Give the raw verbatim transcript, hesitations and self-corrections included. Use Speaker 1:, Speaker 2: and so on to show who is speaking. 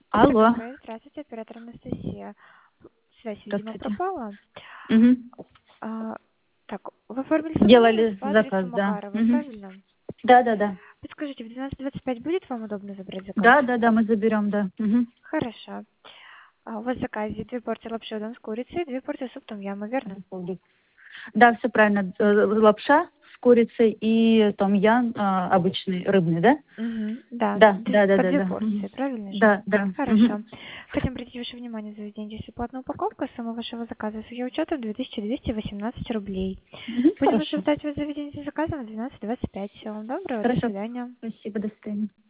Speaker 1: Алло.
Speaker 2: ТК, здравствуйте, оператор Анастасия. Связь, видимо,
Speaker 1: Здравствуйте.
Speaker 2: пропала.
Speaker 1: Мгм.
Speaker 2: А, так, вы оформили самовывоз
Speaker 1: Делали
Speaker 2: по адресу
Speaker 1: заказ, да.
Speaker 2: Макарова,
Speaker 1: Мгм.
Speaker 2: правильно?
Speaker 1: Да, да, да.
Speaker 2: Подскажите, в двенадцать двадцать пять будет вам удобно забрать заказ?
Speaker 1: Да, да, да, мы заберем, да. Мгм.
Speaker 2: Хорошо. А, у вас в заказе две порции лапши удон с курицей, две порции суп том яма, верно?
Speaker 1: Да, все правильно. Э, Лапша с курицей и том ян а, обычный, рыбный, да?
Speaker 2: Угу, да,
Speaker 1: Да,
Speaker 2: две-
Speaker 1: да, да,
Speaker 2: по
Speaker 1: да,
Speaker 2: две
Speaker 1: да.
Speaker 2: порции,
Speaker 1: Мгм.
Speaker 2: правильно же?
Speaker 1: Да, да.
Speaker 2: Хорошо.
Speaker 1: Мгм.
Speaker 2: Хотим обратить ваше внимание, заведение здесь платная упаковка, сумма вашего заказа с ее учетом две тысячи двести восемнадцать рублей.
Speaker 1: Мгм.
Speaker 2: Будем
Speaker 1: Хорошо.
Speaker 2: ожидать вас в заведении заказа на двенадцать двадцать пять. Всего вам доброго, до
Speaker 1: Хорошо.
Speaker 2: свидания.
Speaker 1: Спасибо, до свидания.